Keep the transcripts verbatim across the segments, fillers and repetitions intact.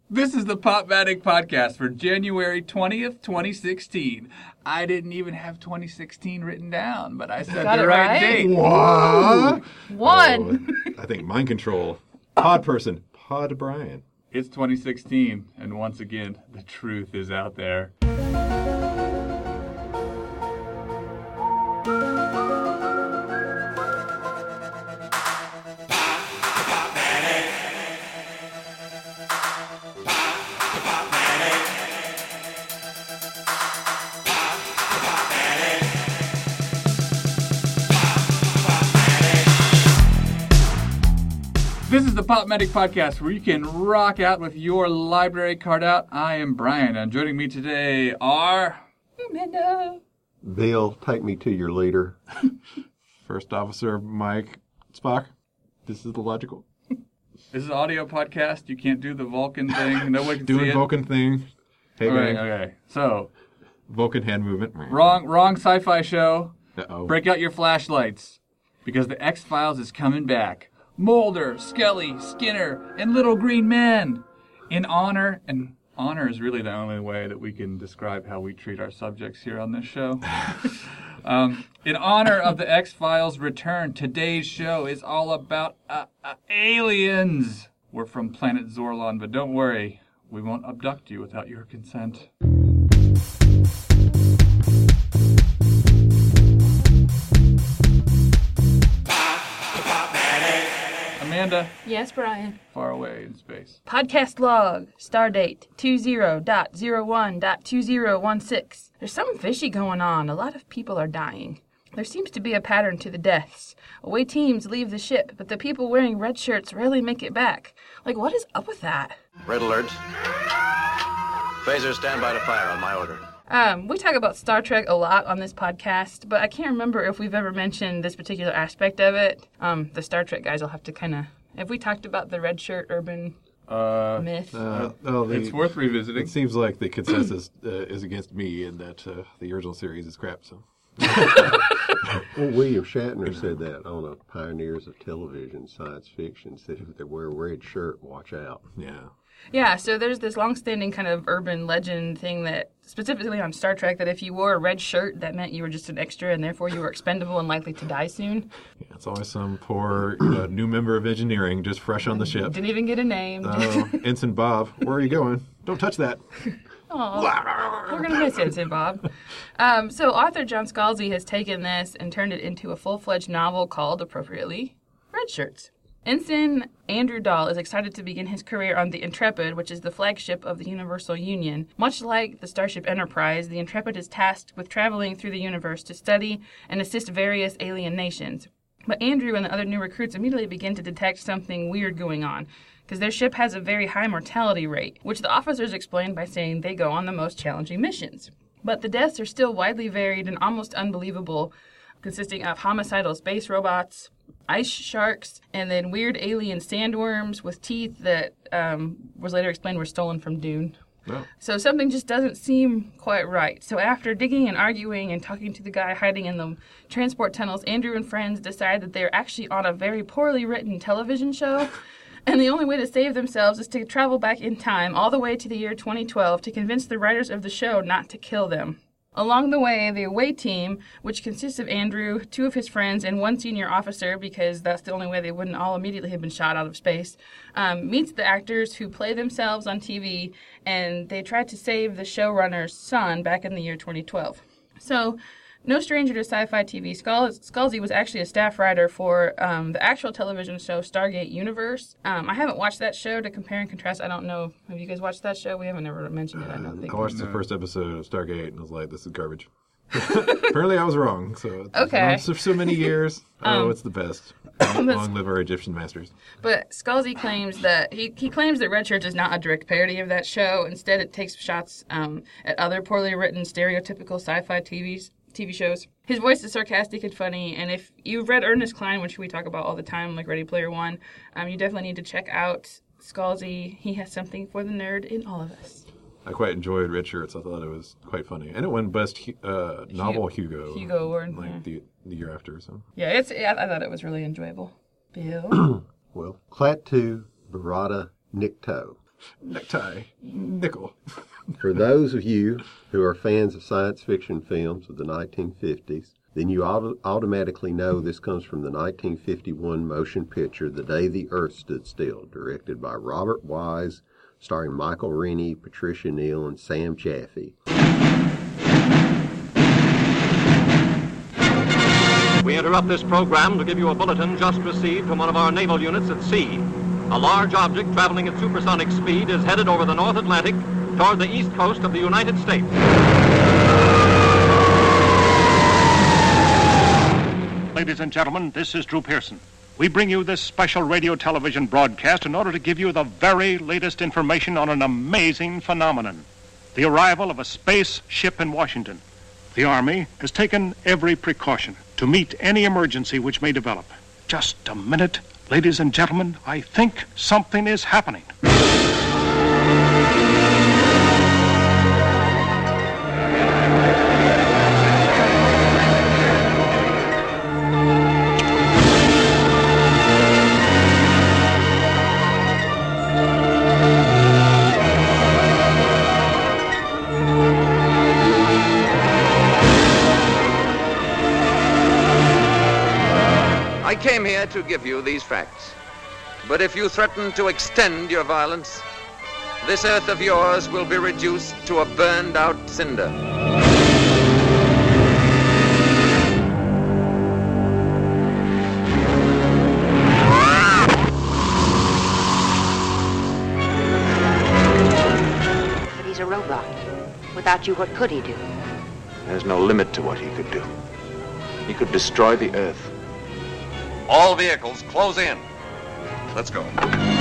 This is the Popmatic Podcast for January twentieth, twenty sixteen. I didn't even have twenty sixteen written down, but I said Got the it right, right? date. What? One. Oh, I think mind control. Pod person. Pod Brian. It's twenty sixteen, and once again, the truth is out there. This is the Popmatic Podcast, where you can rock out with your library card out. I am Brian, and joining me today are... Amanda. Bill, take me to your leader. First Officer Mike Spock. This is the logical. This is an audio podcast. You can't do the Vulcan thing. Nobody can see Doing it. Vulcan thing. Hey, Okay, gang. okay. So, Vulcan hand movement. wrong, wrong sci-fi show. Uh-oh. Break out your flashlights, because the X-Files is coming back. Mulder, Scully, Skinner, and Little Green Men. In honor, and honor is really the only way that we can describe how we treat our subjects here on this show. um, in honor of the X-Files' return, today's show is all about uh, uh, aliens. We're from planet Zorlon, but don't worry, we won't abduct you without your consent. Amanda, Yes, Brian. far away in space. Podcast log. Stardate two zero dot zero one dot two zero one six. There's something fishy going on. A lot of people are dying. There seems to be a pattern to the deaths. Away teams leave the ship, but the people wearing red shirts rarely make it back. Like, what is up with that? Red alert. Phasers, stand by to fire on my order. Um, we talk about Star Trek a lot on this podcast, but I can't remember if we've ever mentioned this particular aspect of it. Um, the Star Trek guys will have to kind of... Have we talked about the red shirt urban Uh, myth? Uh, oh, the, it's worth revisiting. It seems like the consensus uh, is against me and that uh, the original series is crap, so... Well, William Shatner said that on a Pioneers of Television science fiction. Said if they wear a red shirt, watch out. Yeah. Yeah, so there's this long-standing kind of urban legend thing that, specifically on Star Trek, that if you wore a red shirt, that meant you were just an extra and therefore you were expendable and likely to die soon. Yeah, it's always some poor you know, new member of engineering just fresh on the ship. Didn't even get a name. Oh, Ensign Bob, where are you going? Don't touch that. Aw, we're going to miss Ensign Bob. Um, so author John Scalzi has taken this and turned it into a full-fledged novel called, appropriately, Red Shirts. Ensign Andrew Dahl is excited to begin his career on the Intrepid, which is the flagship of the Universal Union. Much like the Starship Enterprise, the Intrepid is tasked with traveling through the universe to study and assist various alien nations. But Andrew and the other new recruits immediately begin to detect something weird going on, because their ship has a very high mortality rate, which the officers explain by saying they go on the most challenging missions. But the deaths are still widely varied and almost unbelievable, consisting of homicidal space robots, ice sharks, and then weird alien sandworms with teeth that um, was later explained were stolen from Dune. Oh. So something just doesn't seem quite right. So after digging and arguing and talking to the guy hiding in the transport tunnels, Andrew and friends decide that they're actually on a very poorly written television show. And the only way to save themselves is to travel back in time all the way to the year twenty twelve to convince the writers of the show not to kill them. Along the way, the away team, which consists of Andrew, two of his friends, and one senior officer, because that's the only way they wouldn't all immediately have been shot out of space, um, meets the actors who play themselves on T V, and they try to save the showrunner's son back in the year twenty twelve. So, no stranger to sci-fi T V, Scalzi was actually a staff writer for um, the actual television show Stargate Universe. Um, I haven't watched that show to compare and contrast. I don't know. Have you guys watched that show? We haven't ever mentioned it, I don't think. I watched the first episode of Stargate and I was like, this is garbage. Apparently I was wrong. So Okay. For so many years, oh, Um, it's the best. Long, long live our Egyptian masters. But Scalzi claims that he, he claims that Red Shirts is not a direct parody of that show. Instead, it takes shots um, at other poorly written, stereotypical sci-fi T Vs. T V shows. His voice is sarcastic and funny, and if you've read Ernest Cline, which we talk about all the time, like Ready Player One, um, you definitely need to check out Scalzi. He has something for the nerd in all of us. I quite enjoyed Red Shirts. I thought it was quite funny, and it won Best uh, Novel Hugo. Hugo Award, like yeah. the the year after. So Yeah, it's. I, I thought it was really enjoyable. Bill. Well, Klaatu Barada Nikto. Necktie. Nickel. For those of you who are fans of science fiction films of the nineteen fifties, then you auto- automatically know this comes from the nineteen fifty-one motion picture The Day the Earth Stood Still, directed by Robert Wise, starring Michael Rennie, Patricia Neal, and Sam Chaffee. We interrupt this program to give you a bulletin just received from one of our naval units at sea. A large object traveling at supersonic speed is headed over the North Atlantic toward the east coast of the United States. Ladies and gentlemen, this is Drew Pearson. We bring you this special radio television broadcast in order to give you the very latest information on an amazing phenomenon, the arrival of a space ship in Washington. The Army has taken every precaution to meet any emergency which may develop. Just a minute, ladies and gentlemen, I think something is happening. I came here to give you these facts. But if you threaten to extend your violence, this earth of yours will be reduced to a burned-out cinder. But he's a robot. Without you, what could he do? There's no limit to what he could do. He could destroy the Earth. All vehicles, close in. Let's go.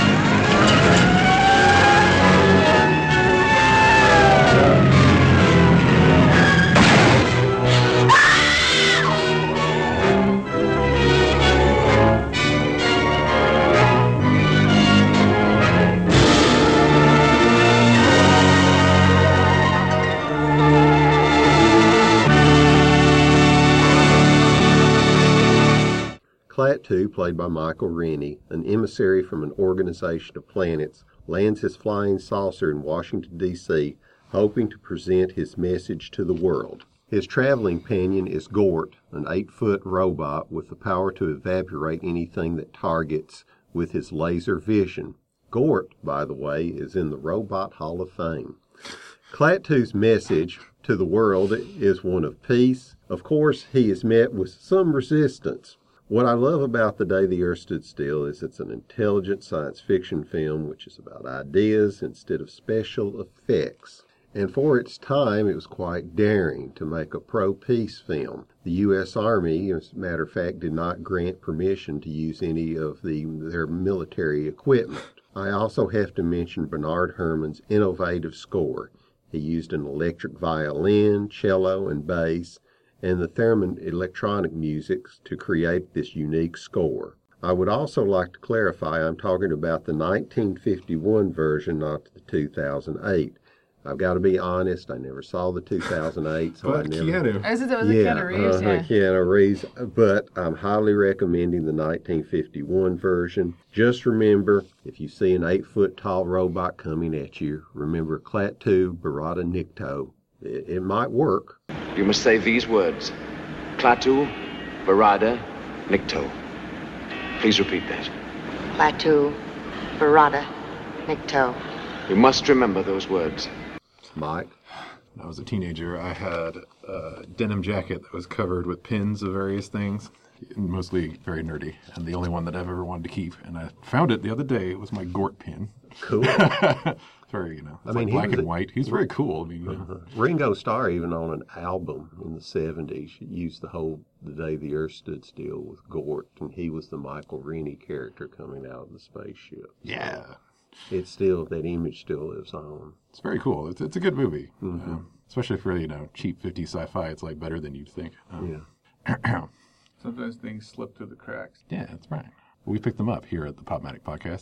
Klaatu, played by Michael Rennie, an emissary from an organization of planets, lands his flying saucer in Washington, D C, hoping to present his message to the world. His traveling companion is Gort, an eight-foot robot with the power to evaporate anything that targets with his laser vision. Gort, by the way, is in the Robot Hall of Fame. Klaatu's message to the world is one of peace. Of course, he is met with some resistance. What I love about The Day the Earth Stood Still is it's an intelligent science fiction film which is about ideas instead of special effects. And for its time, it was quite daring to make a pro-peace film. The U S Army, as a matter of fact, did not grant permission to use any of the their military equipment. I also have to mention Bernard Herrmann's innovative score. He used an electric violin, cello, and bass, and the Theremin electronic music to create this unique score. I would also like to clarify I'm talking about the nineteen fifty-one version, not the two thousand eight. I've got to be honest, I never saw the two thousand eight, so But I never... Keanu. I said that was Yeah, Keanu Reeves, uh, yeah. Keanu Reeves, but I'm highly recommending the nineteen fifty-one version. Just remember, if you see an eight-foot tall robot coming at you, remember Klaatu Barada Nikto. It, it might work. You must say these words. Klaatu, Barada, Nikto. Please repeat that. Klaatu, Barada, Nikto. You must remember those words. Mike? When I was a teenager, I had a denim jacket that was covered with pins of various things, mostly very nerdy, and the only one that I've ever wanted to keep. And I found it the other day. It was my Gort pin. Cool. It's very, you know, it's I mean, like he black was and a- white. He's very cool. I mean, you know. Uh-huh. Ringo Starr, even on an album in the seventies, used the whole The Day the Earth Stood Still with Gort, and he was the Michael Rennie character coming out of the spaceship. Yeah. It's still, that image still lives on. It's very cool. It's, it's a good movie. Mhm. Um, especially for, you know, cheap fifties sci-fi. It's like better than you'd think. Um, Yeah. Sometimes things slip through the cracks. Yeah, that's right. We picked them up here at the Popmatic Podcast.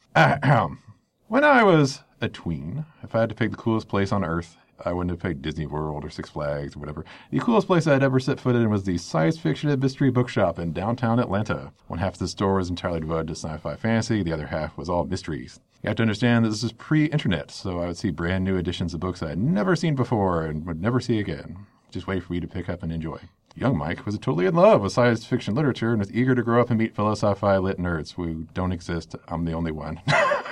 When I was a tween, if I had to pick the coolest place on Earth, I wouldn't have picked Disney World or Six Flags or whatever. The coolest place I'd ever set foot in was the Science Fiction and Mystery Bookshop in downtown Atlanta. One half of the store was entirely devoted to sci-fi fantasy, the other half was all mysteries. You have to understand that this is pre-internet, so I would see brand new editions of books I had never seen before and would never see again. Just wait for me to pick up and enjoy. Young Mike was totally in love with science fiction literature and was eager to grow up and meet fellow sci-fi lit nerds who don't exist. I'm the only one.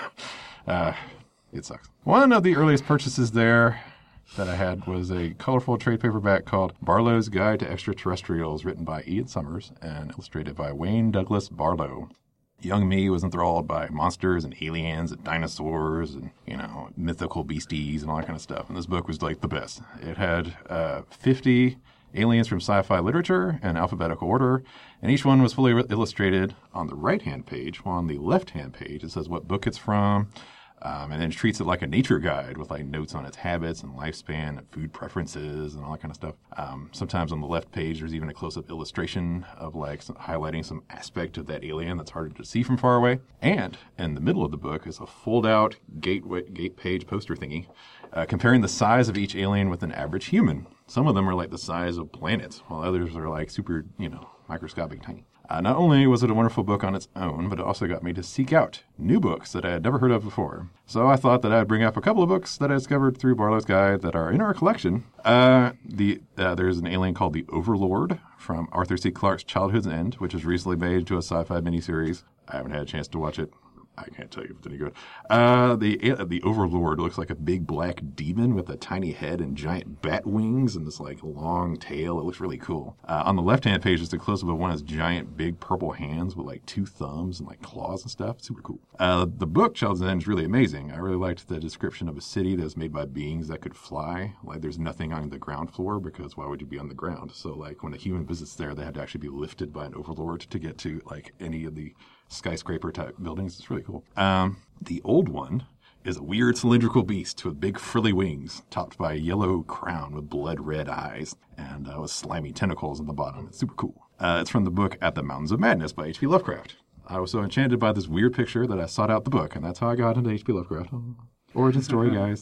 uh, it sucks. One of the earliest purchases there that I had was a colorful trade paperback called Barlow's Guide to Extraterrestrials, written by Ian Summers and illustrated by Wayne Douglas Barlow. Young me was enthralled by monsters and aliens and dinosaurs and, you know, mythical beasties and all that kind of stuff. And this book was like the best. It had uh, fifty aliens from sci-fi literature in alphabetical order, and each one was fully re- illustrated on the right-hand page, while on the left-hand page it says what book it's from, um, and then it treats it like a nature guide with like notes on its habits and lifespan and food preferences and all that kind of stuff. Um, sometimes on the left page there's even a close-up illustration of like some, highlighting some aspect of that alien that's harder to see from far away. And in the middle of the book is a fold-out gateway, gate page poster thingy uh, comparing the size of each alien with an average human. Some of them are like the size of planets, while others are like super, you know, microscopic tiny. Uh, not only was it a wonderful book on its own, but it also got me to seek out new books that I had never heard of before. So I thought that I'd bring up a couple of books that I discovered through Barlow's Guide that are in our collection. Uh, the uh, there's an alien called the Overlord from Arthur C. Clarke's Childhood's End, which was recently made into a sci-fi miniseries. I haven't had a chance to watch it. I can't tell you if it's any good. Uh, the uh, the Overlord looks like a big black demon with a tiny head and giant bat wings and this like long tail. It looks really cool. Uh, on the left-hand page is a close-up of one of his giant big purple hands with like two thumbs and like claws and stuff. Super cool. Uh, the book Child's End is really amazing. I really liked the description of a city that was made by beings that could fly. Like there's nothing on the ground floor because why would you be on the ground? So like when a human visits there, they had to actually be lifted by an Overlord to get to like any of the skyscraper type buildings. It's really cool. Um, the old one is a weird cylindrical beast with big frilly wings, topped by a yellow crown with blood red eyes, and uh, with slimy tentacles on the bottom. It's super cool. Uh, it's from the book At the Mountains of Madness by H P Lovecraft. I was so enchanted by this weird picture that I sought out the book, and that's how I got into H P Lovecraft. Oh, origin story, guys.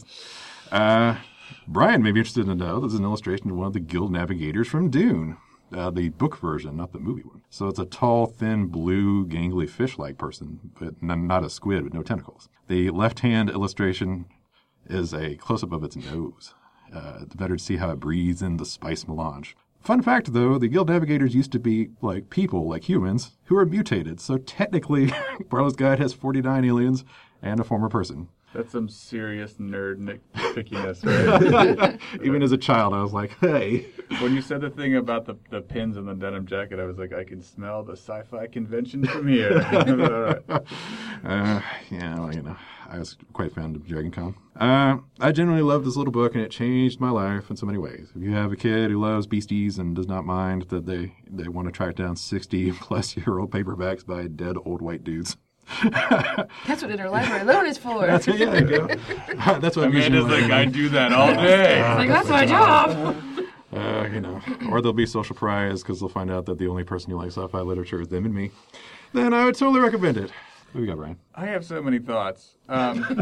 Uh, Brian may be interested to know this is an illustration of one of the guild navigators from Dune. Uh, the book version, not the movie one. So it's a tall, thin, blue, gangly fish-like person, but n- not a squid with no tentacles. The left-hand illustration is a close-up of its nose. Uh, it's better to see how it breathes in the spice melange. Fun fact, though, the guild navigators used to be like people, like humans, who are mutated. So technically, Barlow's Guide has forty-nine aliens and a former person. That's some serious nerd nitpickiness, right? Even as a child, I was like, hey. When you said the thing about the, the pins in the denim jacket, I was like, I can smell the sci-fi convention from here. All right. uh, yeah, well, you know, I was quite fond of Dragon Con. Uh, I genuinely love this little book, and it changed my life in so many ways. If you have a kid who loves beasties and does not mind that they, they want to track down sixty-plus-year-old paperbacks by dead old white dudes, that's what interlibrary loan is for. That's it, yeah, there you go. That's what Amanda's like, I do that all day. Like, that's my job. Uh, you know, or there'll be social prize because they'll find out that the only person who likes sci-fi literature is them and me. Then I would totally recommend it. What do we got, Brian? I have so many thoughts. Um,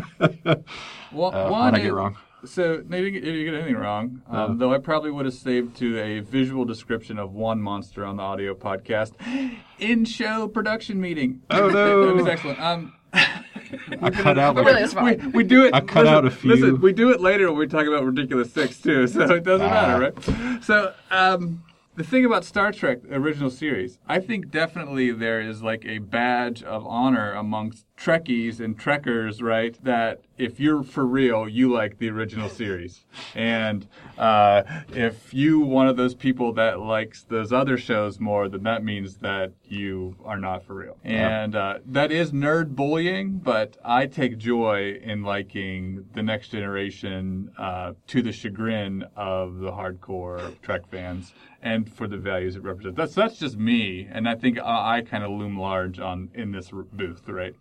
well, uh, one what I is, get wrong? So maybe you didn't get anything wrong, um, Uh. though I probably would have saved to a visual description of one monster on the audio podcast. In-show production meeting. Oh, no. That was excellent. Um, I cut out But like, really, it's fine. we, we do it. I cut listen, out a few. Listen, we do it later when we talk about Ridiculous Six too, so it doesn't Ah. matter, right? So um, the thing about Star Trek original series, I think definitely there is like a badge of honor amongst Trekkies and Trekkers, right? That if you're for real, you like the original series, and uh, if you one of those people that likes those other shows more, then that means that you are not for real. And uh, that is nerd bullying, but I take joy in liking the Next Generation uh, to the chagrin of the hardcore Trek fans and for the values it represents. That's that's just me, and I think I, I kind of loom large on in this r- booth, right?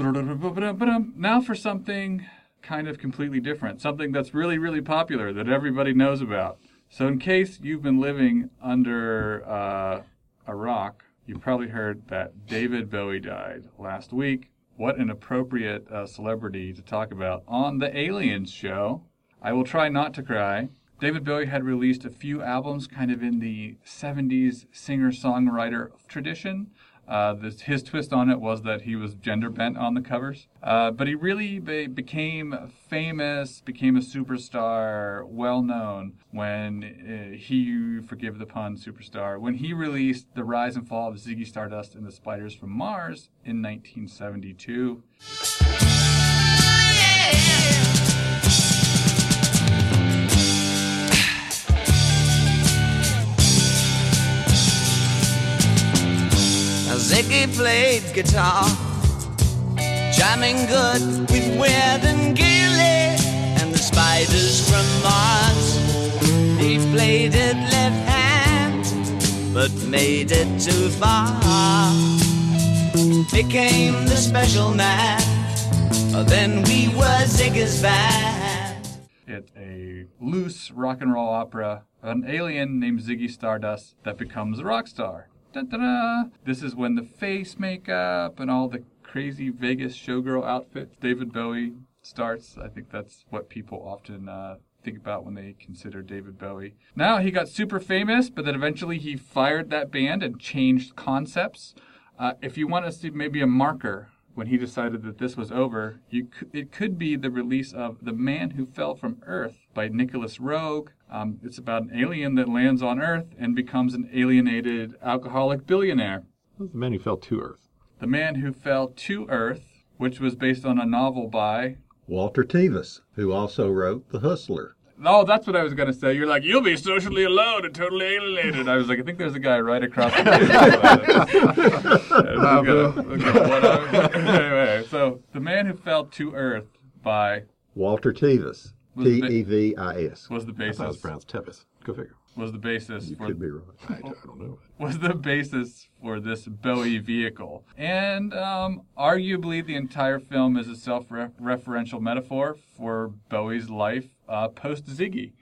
Now for something kind of completely different, something that's really, really popular that everybody knows about. So in case you've been living under uh, a rock, you probably heard that David Bowie died last week. What an appropriate uh, celebrity to talk about on the Aliens show. I will try not to cry. David Bowie had released a few albums kind of in the seventies singer-songwriter tradition. Uh, this, his twist on it was that he was gender bent on the covers. Uh, but he really be- became famous, became a superstar, well known when uh, he, forgive the pun, superstar, when he released The Rise and Fall of Ziggy Stardust and the Spiders from Mars in nineteen seventy-two. Ziggy played guitar, jamming good with Weird and Gilly and the Spiders from Mars. He played it left hand, but made it too far. Became the special man, then we were Ziggy's band. It's a loose rock and roll opera of an alien named Ziggy Stardust that becomes a rock star. Da-da-da. This is when the face makeup and all the crazy Vegas showgirl outfits David Bowie starts. I think that's what people often uh, think about when they consider David Bowie. Now he got super famous, but then eventually he fired that band and changed concepts. Uh, if you want to see maybe a marker when he decided that this was over, you c- it could be the release of The Man Who Fell from Earth by Nicholas Roeg. Um, it's about an alien that lands on Earth and becomes an alienated alcoholic billionaire. Who's the man who fell to Earth? The Man Who Fell to Earth, which was based on a novel by Walter Tevis, who also wrote The Hustler. Oh, that's what I was going to say. You're like, you'll be socially alone and totally alienated. I was like, I think there's a guy right across the table. Anyway, so The Man Who Fell to Earth by Walter Tevis. T E V I S. Was the basis. That was pronounced Tevis. Go figure. Was the basis You for could be right. I, I don't know. was the basis for this Bowie vehicle. And um, arguably the entire film is a self-referential metaphor for Bowie's life uh, post-Ziggy.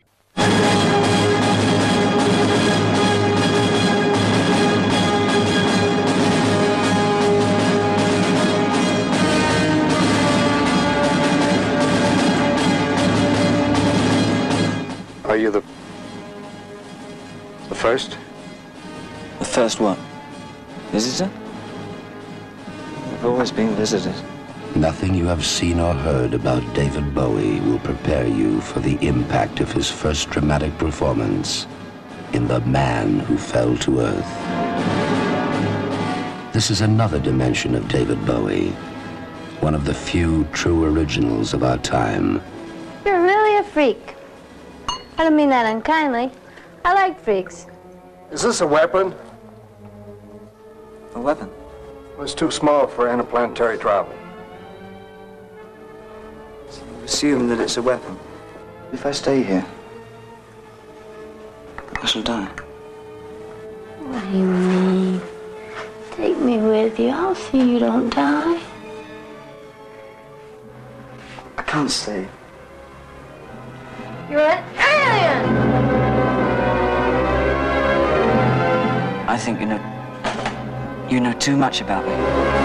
Are you the... the first? The first what? Visitor? I've always been visited. Nothing you have seen or heard about David Bowie will prepare you for the impact of his first dramatic performance in The Man Who Fell to Earth. This is another dimension of David Bowie, one of the few true originals of our time. You're really a freak. I don't mean that unkindly. I like freaks. Is this a weapon? A weapon? Well, it's too small for interplanetary travel. So you assume that it's a weapon. If I stay here, I shall die. What do you mean? Take me with you. I'll see you don't die. I can't stay. You're an alien! I think you know... you know too much about me.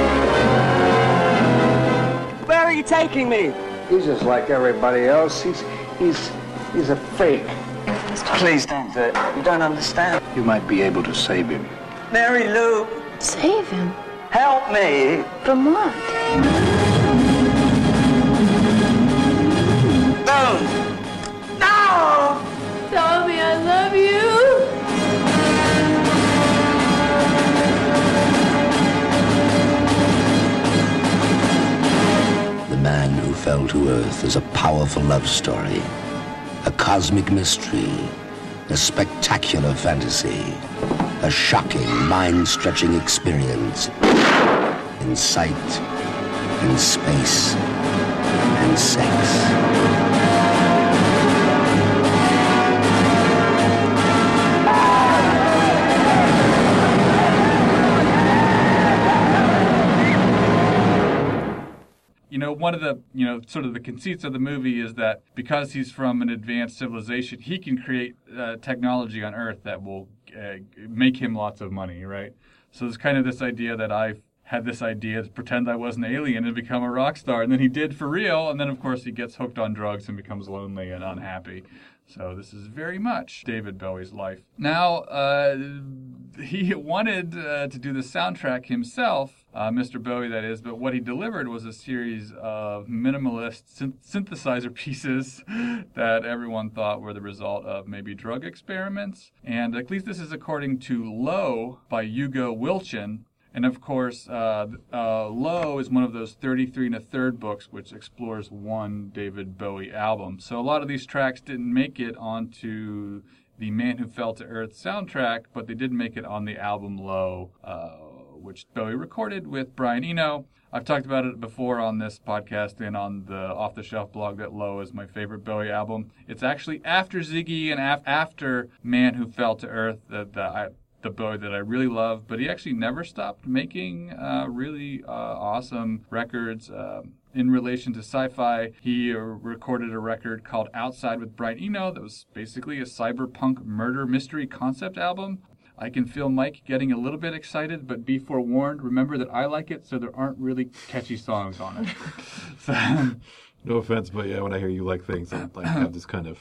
Where are you taking me? He's just like everybody else. He's... he's... he's a freak. Please don't do it. You don't understand. You might be able to save him. Mary Lou! Save him? Help me! From what? Don't! Tell me I love you. The Man Who Fell to Earth is a powerful love story, a cosmic mystery, a spectacular fantasy, a shocking, mind-stretching experience in sight, in space, and sex. You know, one of the, you know, sort of the conceits of the movie is that because he's from an advanced civilization, he can create uh, technology on Earth that will uh, make him lots of money, right? So there's kind of this idea that I had this idea to pretend I was an alien and become a rock star. And then he did for real. And then, of course, he gets hooked on drugs and becomes lonely and unhappy. So this is very much David Bowie's life. Now, uh, he wanted uh, to do the soundtrack himself, uh, Mister Bowie, that is, but what he delivered was a series of minimalist synth- synthesizer pieces that everyone thought were the result of maybe drug experiments. And at least this is according to Low by Hugo Wilchin. And of course, uh, uh, Low is one of those thirty-three and a third books which explores one David Bowie album. So a lot of these tracks didn't make it onto the Man Who Fell to Earth soundtrack, but they did make it on the album Low, uh, which Bowie recorded with Brian Eno. I've talked about it before on this podcast and on the Off the Shelf blog that Low is my favorite Bowie album. It's actually after Ziggy and af- after Man Who Fell to Earth that, that I... the Bowie that I really love, but he actually never stopped making uh, really uh, awesome records. Uh, in relation to sci-fi, he uh, recorded a record called Outside with Brian Eno that was basically a cyberpunk murder mystery concept album. I can feel Mike getting a little bit excited, but be forewarned, remember that I like it, so there aren't really catchy songs on it. so, No offense, but yeah, when I hear you like things, I like have this kind of.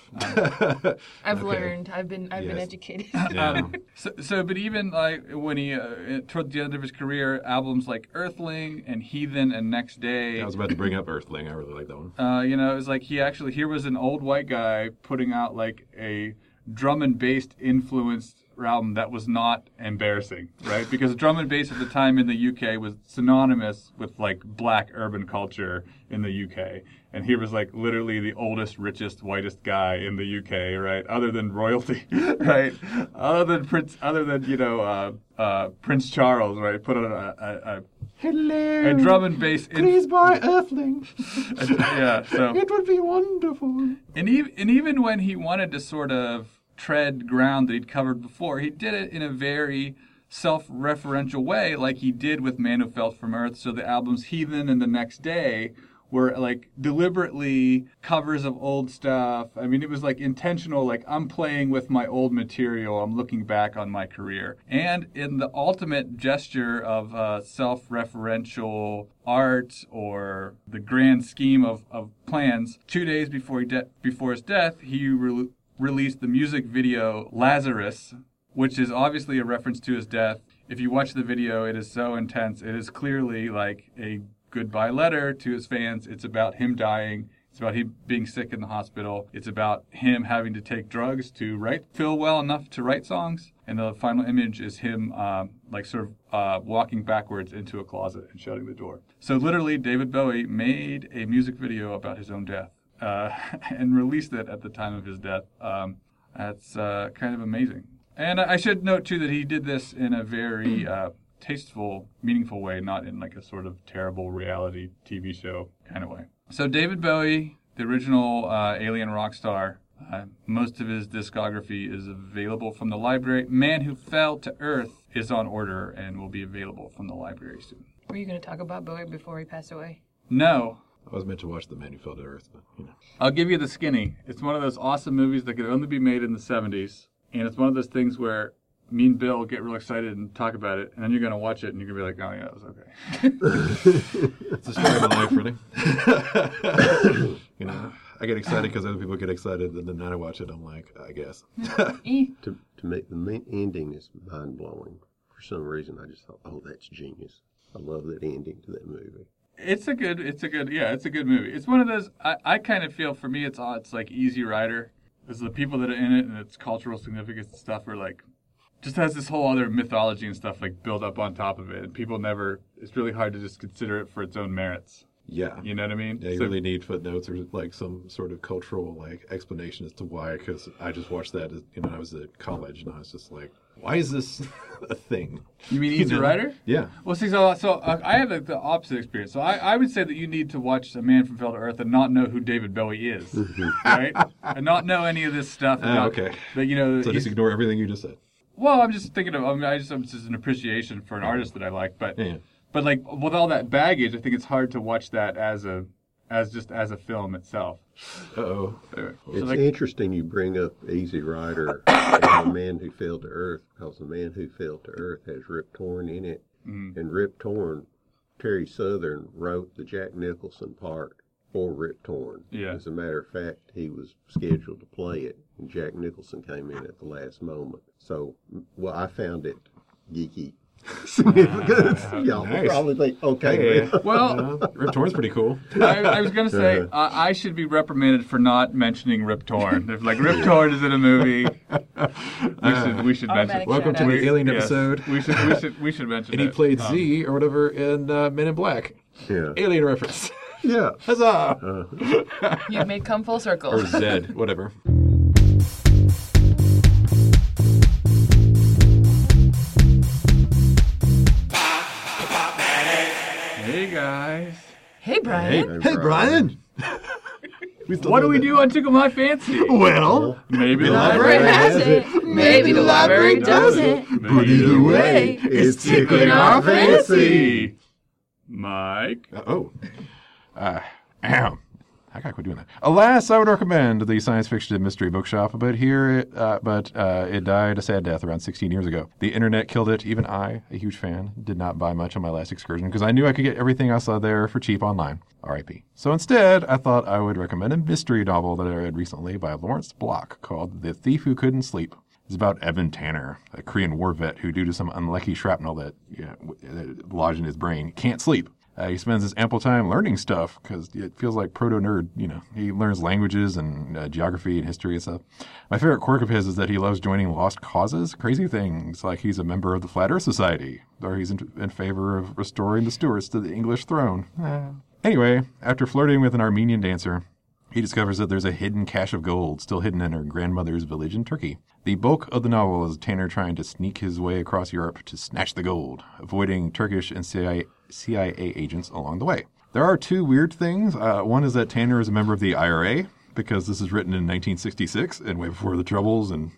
I've okay. learned. I've been. I've yes. been educated. Yeah. um, so, so, but even like when he uh, toward the end of his career, albums like Earthling and Heathen and Next Day. I was about to bring up Earthling. I really like that one. Uh, you know, it was like he actually here was an old white guy putting out like a drum and bass influenced album that was not embarrassing, right? Because drum and bass at the time in the U K was synonymous with like black urban culture in the U K. And he was like literally the oldest, richest, whitest guy in the U K, right? Other than royalty, right? Other than Prince, other than, you know, uh, uh, Prince Charles, right? Put on a, a, a Hello. A drum and bass. In- Please buy Earthling. and, yeah, so. It would be wonderful. And even, and even when he wanted to sort of tread ground that he'd covered before, he did it in a very self-referential way, like he did with Man Who Fell from Earth. So the albums Heathen and The Next Day were like deliberately covers of old stuff. I mean, it was like intentional, like I'm playing with my old material. I'm looking back on my career. And in the ultimate gesture of uh, self-referential art or the grand scheme of, of plans, two days before he de- before his death, he re- released the music video Lazarus, which is obviously a reference to his death. If you watch the video, it is so intense. It is clearly like a goodbye letter to his fans. It's about him dying. It's about him being sick in the hospital. It's about him having to take drugs to write, feel well enough to write songs. And the final image is him um, like sort of uh, walking backwards into a closet and shutting the door. So literally, David Bowie made a music video about his own death uh, and released it at the time of his death. Um, that's uh, kind of amazing. And I should note, too, that he did this in a very uh, tasteful, meaningful way, not in like a sort of terrible reality T V show kind of way. So David Bowie, the original uh, alien rock star, uh, most of his discography is available from the library. Man Who Fell to Earth is on order and will be available from the library soon. Were you going to talk about Bowie before he passed away? No. I was meant to watch The Man Who Fell to Earth, but, you know. I'll give you the skinny. It's one of those awesome movies that could only be made in the seventies. And it's one of those things where me and Bill get real excited and talk about it, and then you're going to watch it, and you're going to be like, oh, yeah, it was okay. It's a story of my life, really. You know, I get excited because other people get excited, and then I watch it, I'm like, I guess. to, to make the main ending is mind-blowing. For some reason, I just thought, oh, that's genius. I love that ending to that movie. It's a good, it's a good, yeah, it's a good movie. It's one of those, I, I kind of feel, for me, it's it's like Easy Rider. Because the people that are in it and its cultural significance and stuff are like, just has this whole other mythology and stuff like built up on top of it. And people never, it's really hard to just consider it for its own merits. Yeah. You know what I mean? Yeah, you so, really need footnotes or like some sort of cultural like explanation as to why. Because I just watched that, as, you know, I was at college and I was just like, why is this a thing? You mean Easy you know? Rider? Yeah. Well, see, so, so uh, I have like, the opposite experience. So I, I would say that you need to watch A Man from Fell to Earth and not know who David Bowie is, right? And not know any of this stuff. Oh, about, okay. But, you know, so just ignore everything you just said. Well, I'm just thinking of, I mean, I just, it's just an appreciation for an artist that I like. But, yeah. but like, with all that baggage, I think it's hard to watch that as a, as just as a film itself. Uh-oh. Anyway, it's so like, interesting you bring up Easy Rider and The Man Who Fell to Earth, because The Man Who Fell to Earth has Rip Torn in it. Mm. And Rip Torn, Terry Southern wrote the Jack Nicholson part for Rip Torn. Yeah. As a matter of fact, he was scheduled to play it, and Jack Nicholson came in at the last moment. So, well, I found it geeky. Uh, Y'all nice. probably think, okay, Hey, man. Well, uh, Rip Torn's pretty cool. I, I was going to say, uh, I should be reprimanded for not mentioning Rip Torn. If, like, Rip Torn is in a movie, we should, we should mention. Welcome to the Alien Yes, episode. We should, we should, we should mention And he it. played Um, Z or whatever in uh, Men in Black. Yeah. Alien reference. Yeah. Huzzah! Uh, You've made come full circle. Or Zed, whatever. Hey, guys. Hey, Brian. Hey, Brian. What do we do on Tickle My Fancy? Well, maybe the library has it. Maybe the library doesn't. But either way, it's tickling our fancy. Mike? Uh, oh. Uh, ow. I gotta quit doing that. Alas, I would recommend the science fiction mystery bookshop, but here, it, uh, but uh, it died a sad death around sixteen years ago. The internet killed it. Even I, a huge fan, did not buy much on my last excursion because I knew I could get everything I saw there for cheap online. R I P. So instead, I thought I would recommend a mystery novel that I read recently by Lawrence Block called The Thief Who Couldn't Sleep. It's about Evan Tanner, a Korean war vet who, due to some unlucky shrapnel that, you know, that lodged in his brain, can't sleep. Uh, he spends his ample time learning stuff because it feels like proto-nerd, you know. He learns languages and uh, geography and history and stuff. My favorite quirk of his is that he loves joining lost causes, crazy things, like he's a member of the Flat Earth Society, or he's in, in favor of restoring the Stuarts to the English throne. Uh. Anyway, after flirting with an Armenian dancer, he discovers that there's a hidden cache of gold still hidden in her grandmother's village in Turkey. The bulk of the novel is Tanner trying to sneak his way across Europe to snatch the gold, avoiding Turkish and C I A, C I A agents along the way. There are two weird things. Uh, one is that Tanner is a member of the I R A, because this is written in nineteen sixty-six, and way before the Troubles and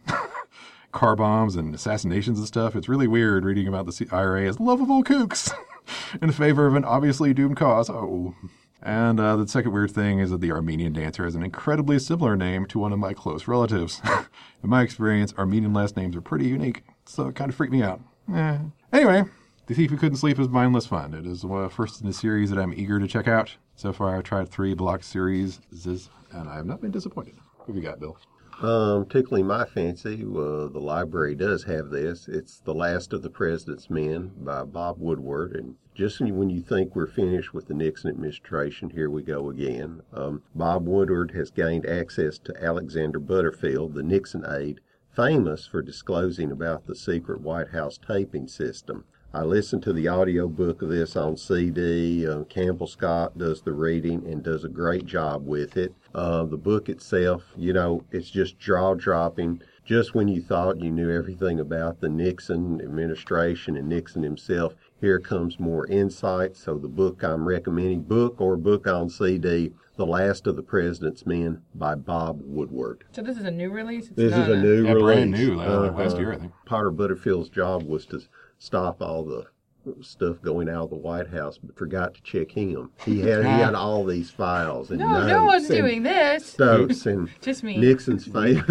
car bombs and assassinations and stuff. It's really weird reading about the I R A as lovable kooks in favor of an obviously doomed cause. Oh. And uh, the second weird thing is that the Armenian dancer has an incredibly similar name to one of my close relatives. In my experience, Armenian last names are pretty unique, so it kind of freaked me out. Eh. Anyway, The Thief Who Couldn't Sleep is mindless fun. It is the first in a series that I'm eager to check out. So far, I've tried three block series, and I have not been disappointed. What have you got, Bill? Um, tickling my fancy, uh, the library does have this. It's The Last of the President's Men by Bob Woodward. And just when you think we're finished with the Nixon administration, here we go again. Um, Bob Woodward has gained access to Alexander Butterfield, the Nixon aide, famous for disclosing about the secret White House taping system. I listened to the audio book of this on C D. Uh, Campbell Scott does the reading and does a great job with it. Uh, the book itself, you know, it's just jaw-dropping. Just when you thought you knew everything about the Nixon administration and Nixon himself, here comes more insight. So the book I'm recommending, book or book on C D, The Last of the President's Men by Bob Woodward. So this is a new release? It's This not is a new Yeah, release. brand new, uh, last year, I think. Potter Butterfield's job was to stop all the stuff going out of the White House, but forgot to check him. He had he had all these files and No, notes no one's and doing this. Notes and Just me. Nixon's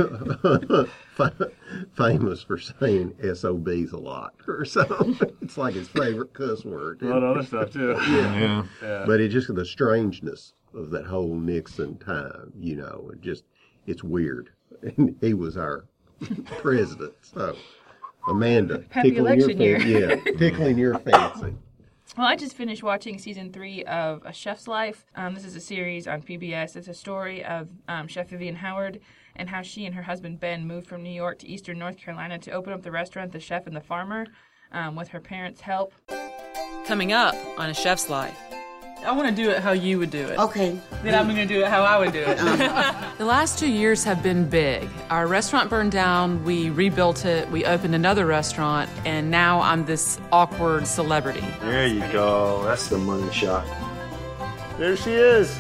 fam- famous for saying S O Bs a lot or something. It's like his favorite cuss word. A lot of other stuff, too. Yeah. Yeah. Yeah. But it just the strangeness of that whole Nixon time, you know, it just it's weird. And he was our president, so. Amanda, Happy tickling your election year. fan- yeah, tickling your fancy. Well, I just finished watching season three of A Chef's Life. Um, this is a series on P B S. It's a story of um, Chef Vivian Howard and how she and her husband Ben moved from New York to Eastern North Carolina to open up the restaurant The Chef and the Farmer um, with her parents' help. Coming up on A Chef's Life. I want to do it how you would do it. Okay. Then I'm going to do it how I would do it. The last two years have been big. Our restaurant burned down, we rebuilt it, we opened another restaurant, and now I'm this awkward celebrity. There you go. That's the money shot. There she is.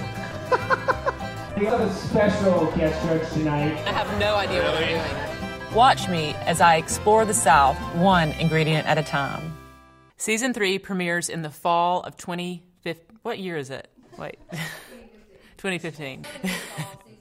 We have a special guest judge tonight. I have no idea what I'm doing. Watch me as I explore the South, one ingredient at a time. Season three premieres in the fall of twenty fifteen. What year is it? Wait. twenty fifteen.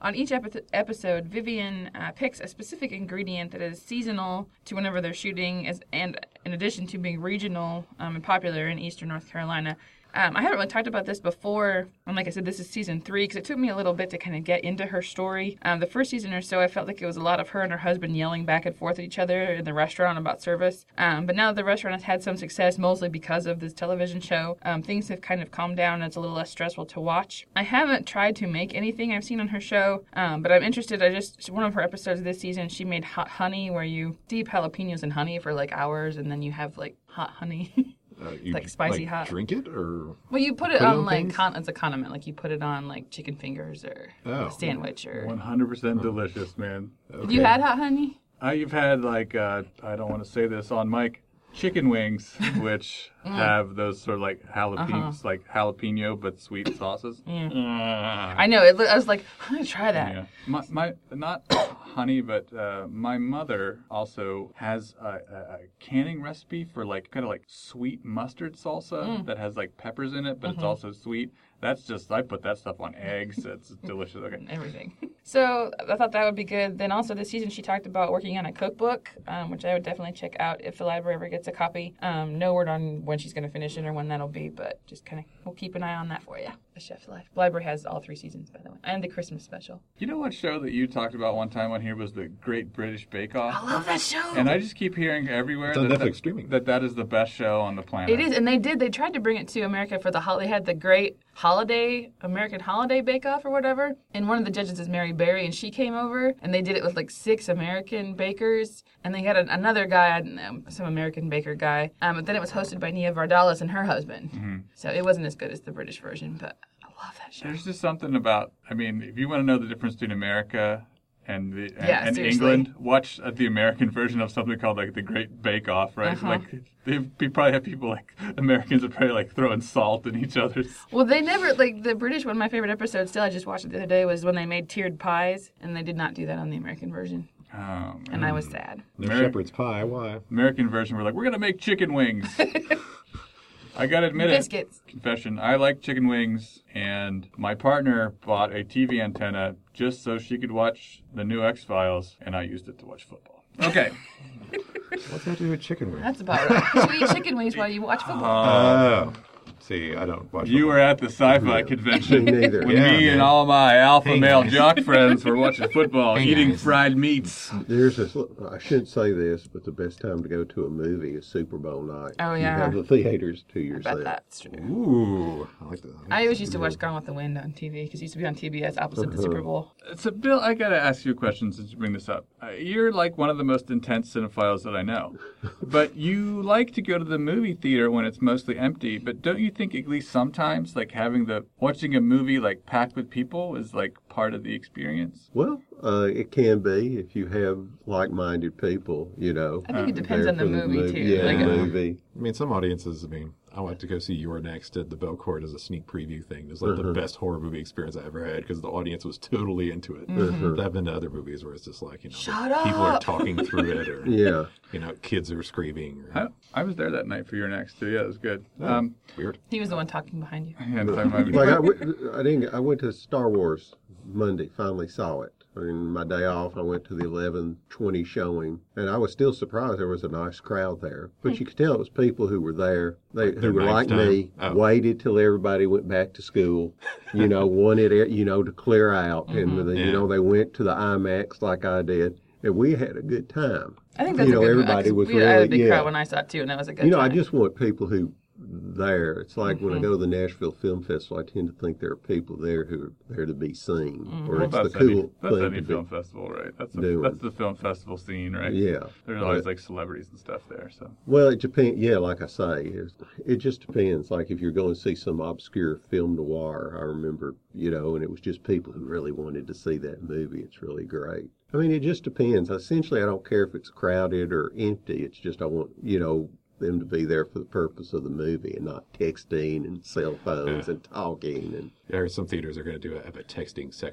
on each epi- episode, Vivian uh, picks a specific ingredient that is seasonal to whenever they're shooting, as, and in addition to being regional um, and popular in eastern North Carolina. Um, I haven't really talked about this before, and like I said, this is season three, because it took me a little bit to kind of get into her story. Um, the first season or so, I felt like it was a lot of her and her husband yelling back and forth at each other in the restaurant about service. Um, but now that the restaurant has had some success, mostly because of this television show, um, things have kind of calmed down and it's a little less stressful to watch. I haven't tried to make anything I've seen on her show, um, but I'm interested. I just, one of her episodes this season, she made hot honey, where you deep jalapenos in honey for like hours, and then you have like hot honey. Uh, you, like spicy like, hot. Drink it or? Well, you put it put on, it on like things? con- it's a condiment. Like you put it on like chicken fingers or Oh. a sandwich or. one hundred percent delicious, man. Have you had hot honey? I've had like uh, I don't want to say this on mic. Chicken wings, which Mm. have those sort of like jalapenos, Uh-huh. like jalapeno but sweet sauces. Mm. Uh, I know. It, I was like, I'm gonna try that. Yeah. My, my not honey, but uh, my mother also has a, a, a canning recipe for like kind of like sweet mustard salsa Mm. that has like peppers in it, but Mhm. it's also sweet. That's just I put that stuff on eggs. It's delicious. Okay. Everything. So I thought that would be good. Then also this season she talked about working on a cookbook, um, which I would definitely check out if the library ever gets a copy. Um, no word on when she's going to finish it or when that'll be, but just kind of we'll keep an eye on that for you. A Chef's Life. The library has all three seasons, by the way, and the Christmas special. You know what show that you talked about one time on here was the Great British Bake Off? I love that show. And I just keep hearing everywhere It's on that, Netflix that, streaming. that that is the best show on the planet. It is, and they did. They tried to bring it to America for the hol- they had the Great Holiday American Holiday Bake Off or whatever. And one of the judges is Mary Berry, and she came over, and they did it with like six American bakers, and they had an, another guy, um, some American baker guy. Um, but then it was hosted by Nia Vardalos and her husband. Mm-hmm. So it wasn't as good as the British version, but I love that show. There's just something about, I mean, if you want to know the difference between America and the and, Yeah, and seriously. England, watch uh, the American version of something called like the Great Bake Off, right? Uh-huh. Like they, they probably have people like Americans are probably like throwing salt in each other's. Well, they never, like, the British one, my favorite episode, still, I just watched it the other day, was when they made tiered pies, and they did not do that on the American version. Oh, man. And I was sad. No Ameri- shepherd's pie. Why? American version, we're like, we're gonna make chicken wings. I gotta admit Biscuits. it. Confession: I like chicken wings, and my partner bought a T V antenna just so she could watch the new X Files, and I used it to watch football. Okay. What's that to do with chicken wings? That's about right. You eat chicken wings while you watch football. Oh. See, I don't watch You football. were at the sci-fi convention Me neither. when Yeah, me man. and all my alpha Hey, male guys. jock friends were watching football, Hey, eating guys. fried meats. There's this. I shouldn't say this, but the best time to go to a movie is Super Bowl night. Oh, You yeah. have the theaters to I yourself. bet that's true. Ooh, I like that. I always used to watch Gone with the Wind on T V, because it used to be on T B S opposite the Super Bowl. So, Bill, I gotta ask you a question since you bring this up. Uh, you're like one of the most intense cinephiles that I know, but you like to go to the movie theater when it's mostly empty. But don't you think at least sometimes, like having the watching a movie like packed with people is like part of the experience? Well, uh, it can be if you have like-minded people, you know. I think it uh, depends there on the for movie, too. Yeah, Like the a- movie. I mean, some audiences, I mean, I went to go see You're Next at the Belcourt as a sneak preview thing. It was like the Uh-huh. best horror movie experience I ever had because the audience was totally into it. Mhm. I've been to other movies where it's just like, you know, Shut people are up. talking through it or, Yeah. you know, kids are screaming. Or, I, I was there that night for your next too. Yeah, it was good. Oh, Um, weird. He was the one talking behind you. yeah, if I remember- Like I, went, I didn't. I went to Star Wars Monday. Finally saw it. And my day off, I went to the eleven twenty showing, and I was still surprised there was a nice crowd there. But you could tell it was people who were there, they Their who were ninth like time? me, Oh. waited till everybody went back to school. You know, wanted it, you know, to clear out, and the, Yeah. you know they went to the IMAX like I did, and we had a good time. I think that's you know, a good everybody one. was We had a really big yeah. crowd when I saw it, too, and that was a good You know, I time. just want people who there. It's like when I Mhm. go to the Nashville Film Festival, I tend to think there are people there who are there to be seen, Mhm. or Well, it's the that's any, cool that's thing any to film be festival, right? That's, a, doing. that's the film festival scene, right? Yeah. There's always But- like celebrities and stuff there, so. Well, it depends. Yeah, like I say, it, it just depends. Like if you're going to see some obscure film noir, I remember, you know, and it was just people who really wanted to see that movie. It's really great. I mean, it just depends. Essentially, I don't care if it's crowded or empty. It's just I want, you know, them to be there for the purpose of the movie and not texting and cell phones Yeah. and talking and Yeah, some theaters are going to do a, have a texting section.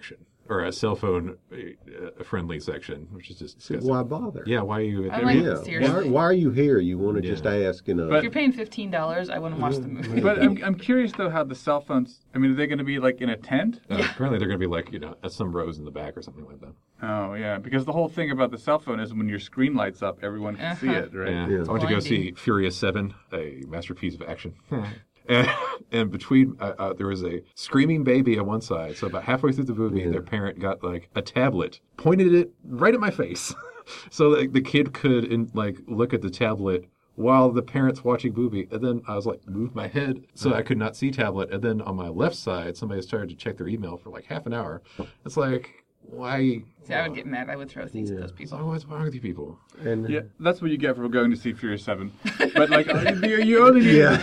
or a cell phone uh, friendly section, which is just disgusting. Why bother? Yeah, why are you? I like yeah. it, seriously. Why, why are you here? You want to Yeah. just ask, you know. If you're paying fifteen dollars, I wouldn't watch the movie. But I'm, I'm curious, though, how the cell phones, I mean, are they going to be, like, in a tent? Uh, apparently they're going to be like, you know, at some rows in the back or something like that. Oh, yeah, because the whole thing about the cell phone is when your screen lights up, everyone can see Uh-huh. it, right? Yeah. Yeah. I went to go see Furious seven, a masterpiece of action. And, and between, uh, uh, there was a screaming baby on one side. So about halfway through the movie, Yeah. their parent got like a tablet, pointed it right at my face, so like the kid could in, like look at the tablet while the parent's watching movie. And then I was like, moved my head so I could not see tablet. And then on my left side, somebody started to check their email for like half an hour. It's like, why? See, I would get mad. I would throw things Yeah. at those people. So what's wrong with you people? And, Yeah, that's what you get for going to see Furious seven. But, like, you, you only need... Yeah.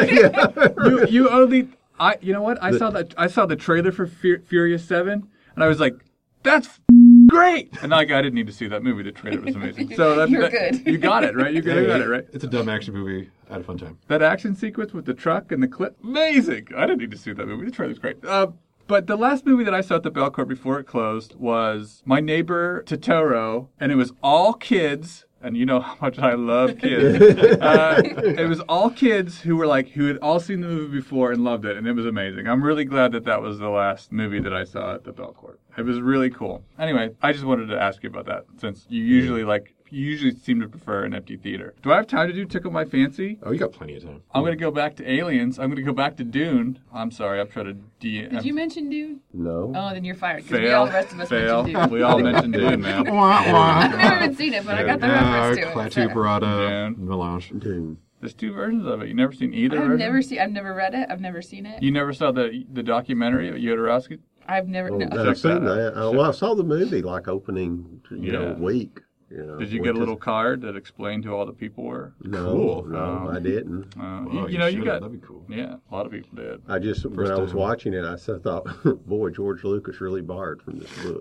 yeah. you, you only... I. You know what? I saw that. I saw the trailer for Fu- Furious seven, and I was like, that's f- great! And, like, I didn't need to see that movie. The trailer was amazing. So that, You're that- good. You got it, right? You got, you got it, right? It's a dumb action movie. I had a fun time. That action sequence with the truck and the clip, amazing. I didn't need to see that movie. The trailer's great. Uh, but the last movie that I saw at the Belcourt before it closed was My Neighbor Totoro, and it was all kids. And you know how much I love kids. uh, it was all kids who were like, who had all seen the movie before and loved it, and it was amazing. I'm really glad that that was the last movie that I saw at the Belcourt. It was really cool. Anyway, I just wanted to ask you about that, since you usually like, you usually seem to prefer an empty theater. Do I have time to do Tickle My Fancy? Oh, you got plenty of time. I'm going to go back to Aliens. I'm going to go back to Dune. I'm sorry, I'm trying to de- Did you mention Dune? No. Oh, then you're fired. Because Fail. we all the rest of us Fail. mentioned Dune. We all mentioned Dune, man. Wah, wah. I've never even seen it, but I got the reference to it. Klaatu so- Barada, Dune. Melange. Dune. There's two versions of it. You never seen either I've version? never seen. I've never read it. I've never seen it. You never saw the the documentary of Jodorowsky? I've never. Oh, No. I've Check seen that that. out. Uh, well, I saw the movie like opening, you know, Yeah. week. You know, Did you which get a little is- card that explained who all the people were? No, Cool. no, Oh. I didn't. Uh, Wow, you, you you know, you should've. got. That'd be cool. Yeah, a lot of people did. I just when First I was time. watching it, I s- thought, boy, George Lucas really borrowed from this book.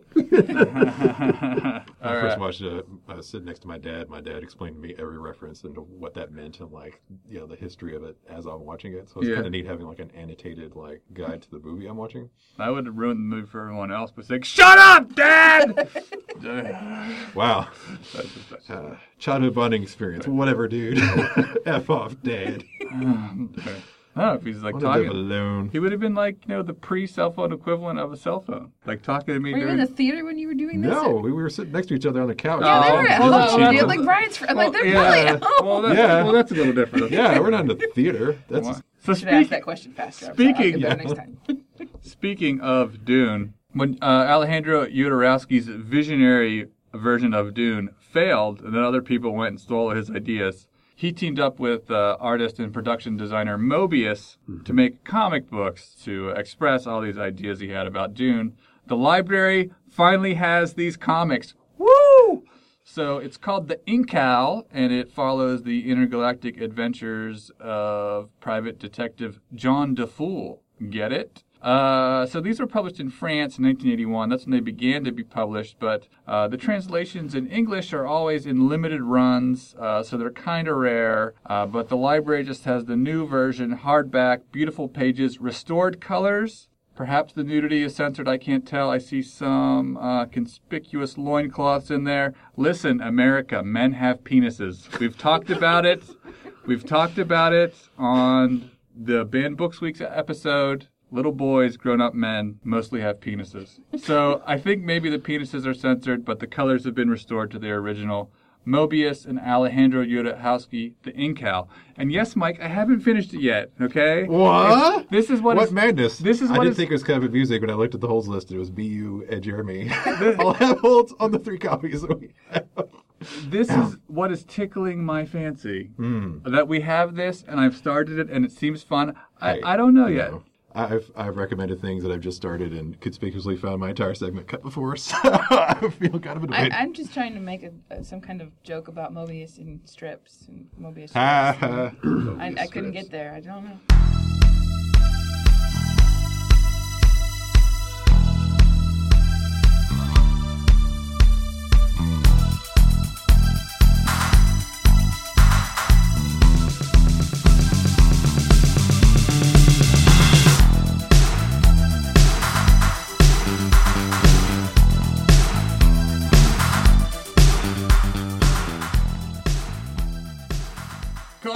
When I All first right. watched it, I was sitting next to my dad. My dad explained to me every reference and what that meant and like, you know, the history of it as I'm watching it. So it's Yeah. kind of neat having like an annotated like guide to the movie I'm watching. I would have ruined the movie for everyone else, but saying, "Shut up, Dad!" Wow. That's just- that's- Uh, childhood bonding experience. Whatever, dude. F off, Dad. okay. I don't know if he's like What a bit talking. alone. He would have been like, you know, the pre-cell phone equivalent of a cell phone, like talking to me Were you during. in the theater when you were doing this? No, we were sitting next to each other on the couch. Yeah, they Oh, were. well, Oh, that's- you that's- did like Brian's friend. Like they're yeah. probably at home. Well, that's, Yeah. well, that's a little different. Yeah, we're not in the theater. That's So Should ask speak, that question faster. I'm sorry. I'll speaking- get better Yeah. next time. speaking of Dune, when uh, Alejandro Jodorowsky's visionary version of Dune failed, and then other people went and stole his ideas, he teamed up with uh, artist and production designer Mobius to make comic books to express all these ideas he had about Dune. The library finally has these comics. Woo! So it's called The Incal, and it follows the intergalactic adventures of private detective John DeFool. Get it? Uh, so these were published in France in nineteen eighty-one. That's when they began to be published, but uh, the translations in English are always in limited runs, uh, so they're kind of rare. Uh, but the library just has the new version, hardback, beautiful pages, restored colors. Perhaps the nudity is censored, I can't tell. I see some uh, conspicuous loincloths in there. Listen, America, men have penises. We've talked about it. We've talked about it on the Banned Books Week episode. Little boys, grown-up men, mostly have penises. So I think maybe the penises are censored, but the colors have been restored to their original. Mobius and Alejandro Jodorowsky, The Incal. And yes, Mike, I haven't finished it yet, okay? What? It's- this is what, What is, madness? This is I what didn't is- think it was kind of amusing when I looked at the holds list. It was B U and Jeremy. I'll have holds on the three copies that we have. This is what is tickling my fancy. Mm. That we have this, and I've started it, and it seems fun. I, Hey, I don't know you yet. know, I've I've recommended things that I've just started and conspicuously found my entire segment cut before, so I feel kind of annoyed. I, I'm just trying to make a, a, some kind of joke about Mobius and strips and Mobius strips. Ha, ha. I, I couldn't get there. I don't know.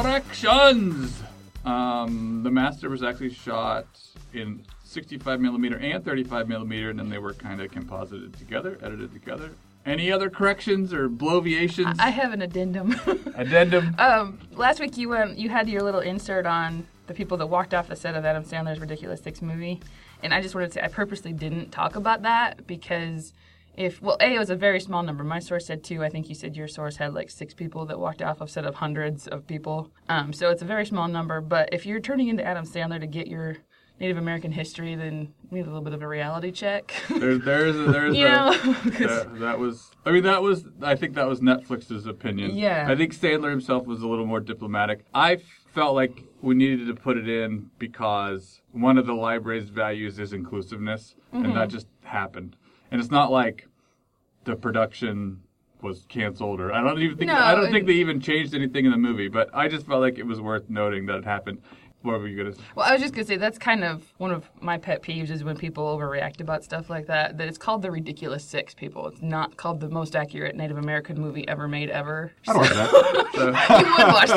Corrections! Um, The Master was actually shot in sixty-five millimeter and thirty-five millimeter, and then they were kind of composited together, edited together. Any other corrections or bloviations? I have an addendum. Addendum? um, last week you um, you had your little insert on the people that walked off the set of Adam Sandler's Ridiculous Six movie, and I just wanted to say I purposely didn't talk about that because if, well, A, it was a very small number. My source said two. I think you said your source had like six people that walked off of set of hundreds of people. Um, so it's a very small number, but if you're turning into Adam Sandler to get your Native American history, then we need a little bit of a reality check. There, there's a, there's you a, know? that, that was, I mean, that was, I think that was Netflix's opinion. Yeah. I think Sandler himself was a little more diplomatic. I felt like we needed to put it in because one of the library's values is inclusiveness, Mhm. and that just happened. And it's not like the production was canceled, or I don't even think, No, I don't and- think they even changed anything in the movie, but I just felt like it was worth noting that it happened. What were you going to say? Well, I was just going to say that's kind of one of my pet peeves is when people overreact about stuff like that, that it's called The Ridiculous Six, people. It's not called the most accurate Native American movie ever made ever. I'd watch that. So, you would watch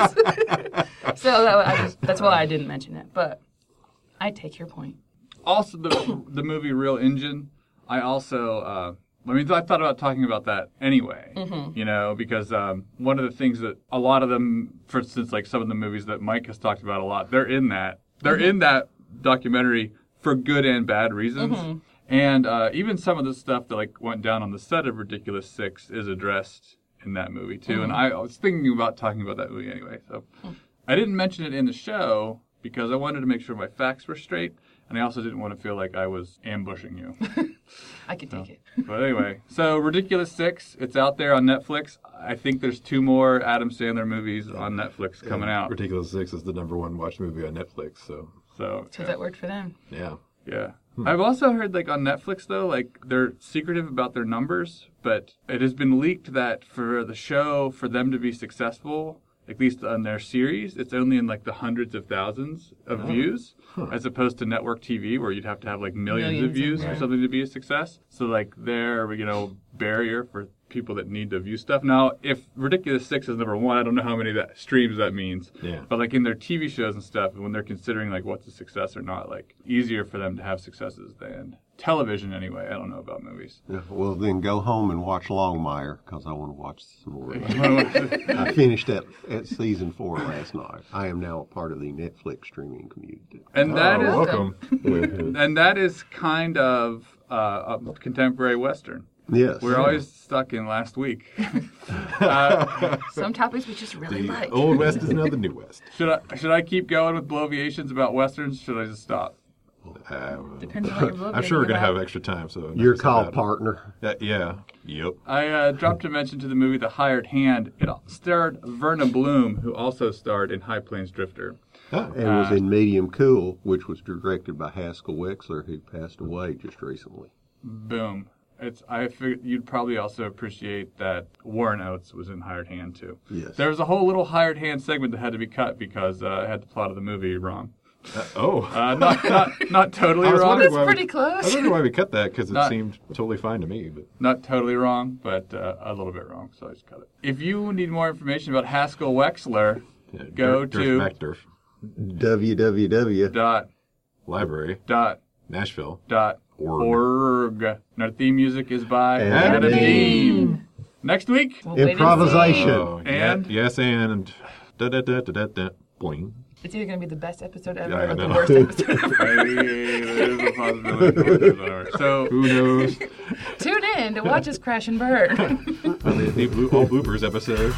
that. That's, so that, I just, that's why I didn't mention it. But I take your point. Also, the the movie Real Engine, I also, uh, I mean, I thought about talking about that anyway, Mhm. you know, because um, one of the things that a lot of them, for instance, like some of the movies that Mike has talked about a lot, they're in that. They're Mhm. in that documentary for good and bad reasons. Mhm. And uh, even some of the stuff that like went down on the set of Ridiculous Six is addressed in that movie too. And Mhm. I was thinking about talking about that movie anyway. So I didn't mention it in the show because I wanted to make sure my facts were straight. And I also didn't want to feel like I was ambushing you. I can So, take it. but anyway, so Ridiculous Six, it's out there on Netflix. I think there's two more Adam Sandler movies on Netflix coming out. Ridiculous Six is the number one watched movie on Netflix, so. So, So that worked for them. Yeah. yeah. I've also heard, like, on Netflix, though, like, they're secretive about their numbers, but it has been leaked that for the show, for them to be successful, at least on their series, it's only in, like, the hundreds of thousands of Oh. views, Huh. as opposed to network T V, where you'd have to have, like, millions, Millions of views of- for yeah. something to be a success. So, like, their, you know, barrier for people that need to view stuff. Now, if Ridiculous Six is number one, I don't know how many that streams that means. Yeah. But, like, in their T V shows and stuff, when they're considering, like, what's a success or not, like, easier for them to have successes than television anyway. I don't know about movies. Yeah, well, then go home and watch Longmire, because I want to watch some more. I finished at, at season four last night. I am now a part of the Netflix streaming community. And that is Oh, welcome. and that is kind of uh, a contemporary Western. Yes. We're always stuck in last week. uh, Some topics we just really The like. Old West is now the New West. should I should I keep going with bloviations about Westerns? Should I just stop? Uh, Depends on what you're I'm sure we're going to about. have extra time, so. Your knock us call, out. partner. Uh, yeah. Yep. I uh, dropped a mention to the movie The Hired Hand. It starred Verna Bloom, who also starred in High Plains Drifter. Oh. And was in Medium Cool, which was directed by Haskell Wexler, who passed away just recently. Boom. It's. I figured you'd probably also appreciate that Warren Oates was in Hired Hand too. Yes. There was a whole little Hired Hand segment that had to be cut because uh, it had the plot of the movie wrong. Uh, oh. Uh, not, not not totally I was wrong. wondering That's why we- pretty close. I was wondering why we cut that, because it Not- seemed totally fine to me. But Not totally wrong, but uh, a little bit wrong, so I just cut it. If you need more information about Haskell Wexler, yeah, go Durf, to Durf, Durf. W W W. dot Library, dot Nashville. dot Org. org. And our theme music is by Adam Adam Dean. Dean. Next week, We'll wait and Improvisation. Oh, And? yeah, yes, and da da da da da da. Boing. see. It's either going to be the best episode ever Yeah, I or the know. worst episode ever. hey, there's a possibility. Whatever. So Who knows? Tune in to watch us crash and burn. the, the blue, all bloopers episode.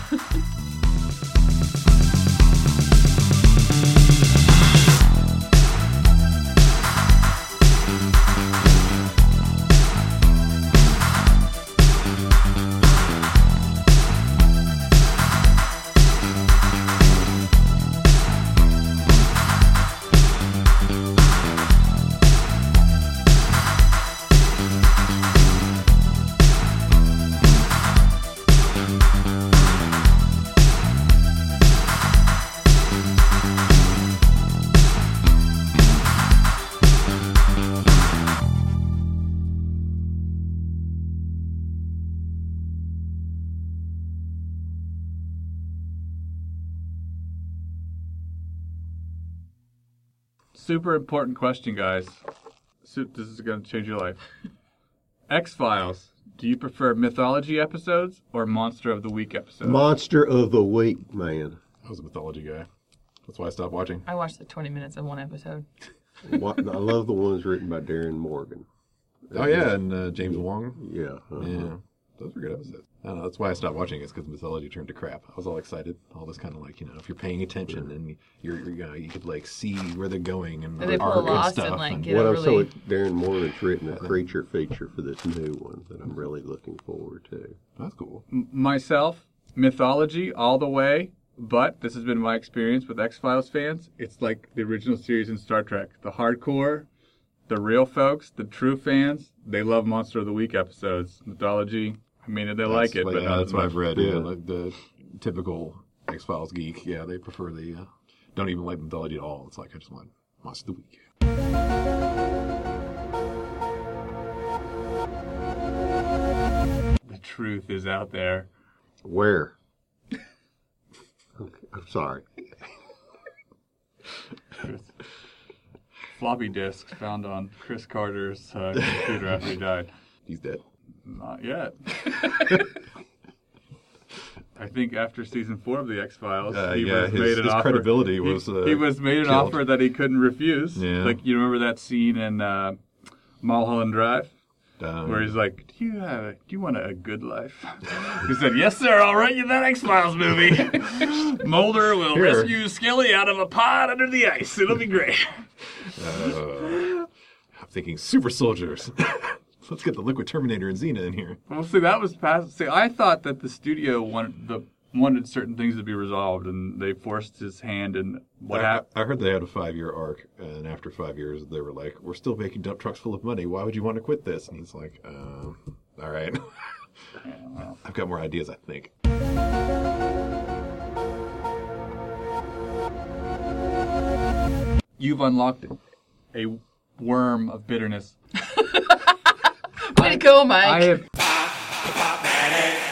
super important question, guys. Su- This is going to change your life. X-Files. Do you prefer mythology episodes or Monster of the Week episodes? Monster of the Week, man. I was a mythology guy. That's why I stopped watching. I watched the twenty minutes of one episode. What, I love the ones written by Darren Morgan. Oh, yeah, and uh, James Wong. Yeah. Uh-huh. Yeah. Those were good episodes. I don't know. That's why I stopped watching. It's because mythology turned to crap. I was all excited. All this kind of like, you know, if you're paying attention and you're, you're you know, you could like see where they're going and they the pull arc and lost stuff. and, like, and- get What I'm overly- so Darren Morgan's written a creature feature for this new one that I'm really looking forward to. That's cool. M- myself, mythology all the way, but this has been my experience with X-Files fans. It's like the original series in Star Trek. The hardcore, the real folks, the true fans, they love Monster of the Week episodes. Mythology, I mean, they like it, That's- but yeah, not that's as what much. I've read. Yeah. Yeah, like the typical X-Files geek. Yeah, they prefer the, uh, don't even like mythology at all. It's like, I just want Monster of the Week. The truth is out there. Where? I'm sorry. Floppy disks found on Chris Carter's uh, computer after he died. He's dead. Not yet. I think after season four of the X-Files, Uh, he yeah, was his- made an his offer. credibility he, was, uh, he was made an killed. offer that he couldn't refuse. Yeah. Like, you remember that scene in uh, Mulholland Drive? Um, Where he's like, do you have a, do you want a, a good life? He said, yes, sir, I'll write you that X-Files movie. Mulder will Here. rescue Skelly out of a pod under the ice. It'll be great. Uh, I'm thinking super soldiers. Let's get the Liquid Terminator and Xena in here. Well, see, that was past. See, I thought that the studio wanted the wanted certain things to be resolved, and they forced his hand. And what I, happened? I heard they had a five-year arc, and after five years, they were like, "We're still making dump trucks full of money. Why would you want to quit this?" And he's like, um, "All right, I've got more ideas, I think." You've unlocked a worm of bitterness. Way to go, Mike. I have.